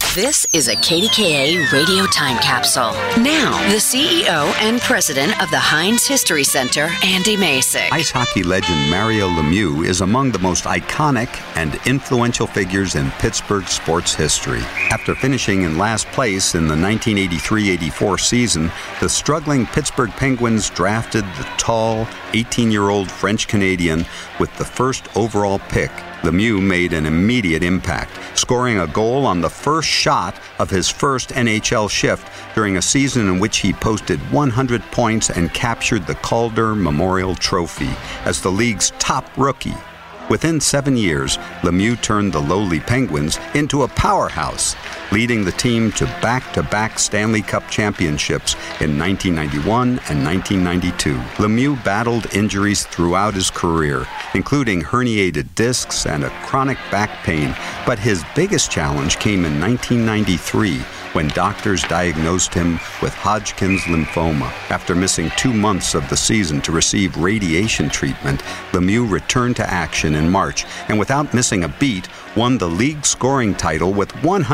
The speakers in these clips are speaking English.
This is a KDKA radio time capsule. Now, the CEO and president of the Heinz History Center, Andy Masich. Ice hockey legend Mario Lemieux is among the most iconic and influential figures in Pittsburgh sports history. After finishing in last place in the 1983-84 season, the struggling Pittsburgh Penguins drafted the tall, 18-year-old French-Canadian with the first overall pick. Lemieux made an immediate impact, scoring a goal on the first shot of his first NHL shift during a season in which he posted 100 points and captured the Calder Memorial Trophy as the league's top rookie. Within 7 years, Lemieux turned the lowly Penguins into a powerhouse, leading the team to back-to-back Stanley Cup championships in 1991 and 1992. Lemieux battled injuries throughout his career, including herniated discs and a chronic back pain, but his biggest challenge came in 1993 when doctors diagnosed him with Hodgkin's lymphoma. After missing 2 months of the season to receive radiation treatment, Lemieux returned to action in March and without missing a beat, won the league scoring title with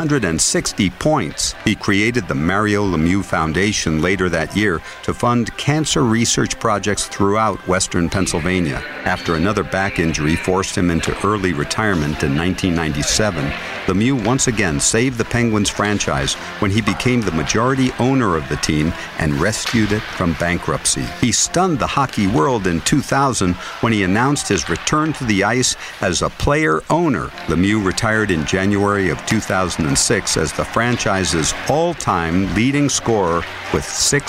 160 points. He created the Mario Lemieux Foundation later that year to fund cancer research projects throughout Western Pennsylvania. After another back injury forced him into early retirement in 1997, Lemieux once again saved the Penguins franchise when he became the majority owner of the team and rescued it from bankruptcy. He stunned the hockey world in 2000 when he announced his return to the ice as a player-owner. Lemieux retired in January of 2006 as the franchise's all-time leading scorer with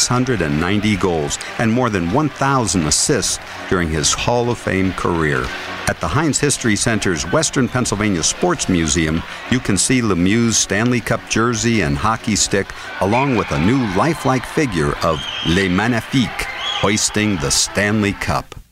690 goals and more than 1,000 assists during his Hall of Fame career. At the Heinz History Center's Western Pennsylvania Sports Museum, you can see Lemieux's Stanley Cup jersey and hockey stick, along with a new lifelike figure of Le Magnifique hoisting the Stanley Cup.